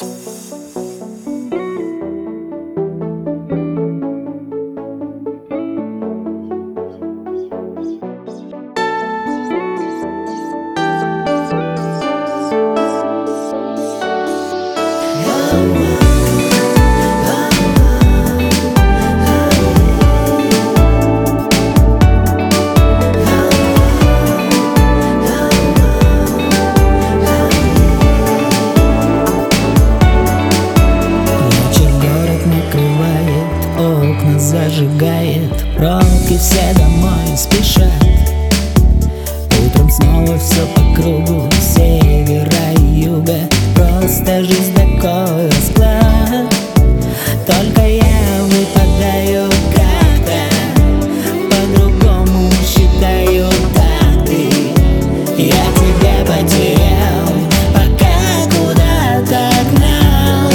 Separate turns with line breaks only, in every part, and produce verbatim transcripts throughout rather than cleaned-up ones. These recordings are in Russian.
Зажигает, пробки все домой спешат. Утром снова все по кругу, севера и юга. Просто жизнь такой расклад. Только я выпадаю как-то по-другому, считаю даты. Я тебя потерял, пока куда-то гнал.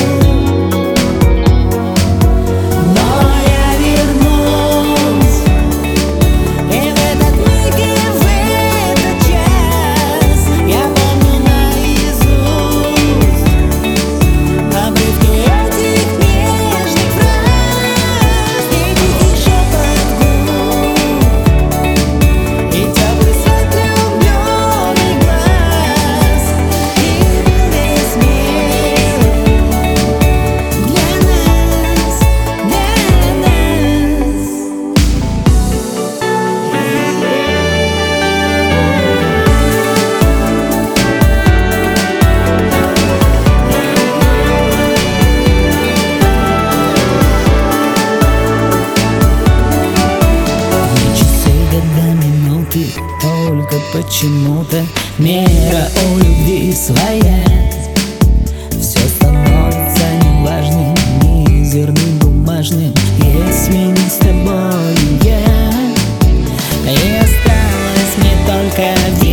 Только почему-то мера у любви своя. Все становится неважным, мизерным, бумажным, если не с тобой я. И осталось мне только